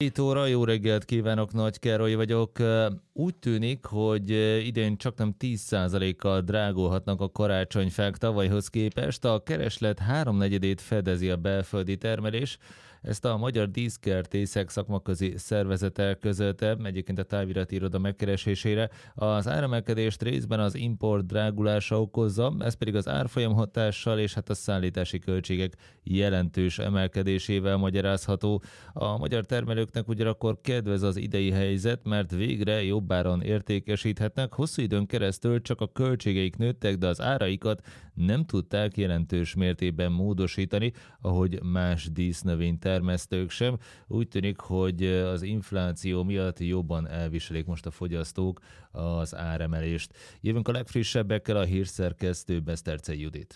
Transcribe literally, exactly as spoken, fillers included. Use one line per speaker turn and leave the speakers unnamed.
hét óra, jó reggelt kívánok, Nagy Károly vagyok. Úgy tűnik, hogy idén csaknem tíz százalékkal drágulhatnak a karácsonyfák tavalyhoz képest. A kereslet háromnegyedét fedezi a belföldi termelés. Ezt a Magyar Díszkertészek szakmaközi szervezete közölte, egyébként a távirati iroda megkeresésére. Az áremelkedést részben az import drágulása okozza, ez pedig az árfolyam hatással és hát a szállítási költségek jelentős emelkedésével magyarázható. A magyar termelőknek ugyanakkor kedvez az idei helyzet, mert végre jobbáron értékesíthetnek. Hosszú időn keresztül csak a költségeik nőttek, de az áraikat nem tudták jelentős mértékben módosítani, ahogy más dísznövény termesztők sem. Úgy tűnik, hogy az infláció miatt jobban elviselik most a fogyasztók az áremelést. Jövünk a legfrissebbekkel, a hírszerkesztő Beszterce Judit.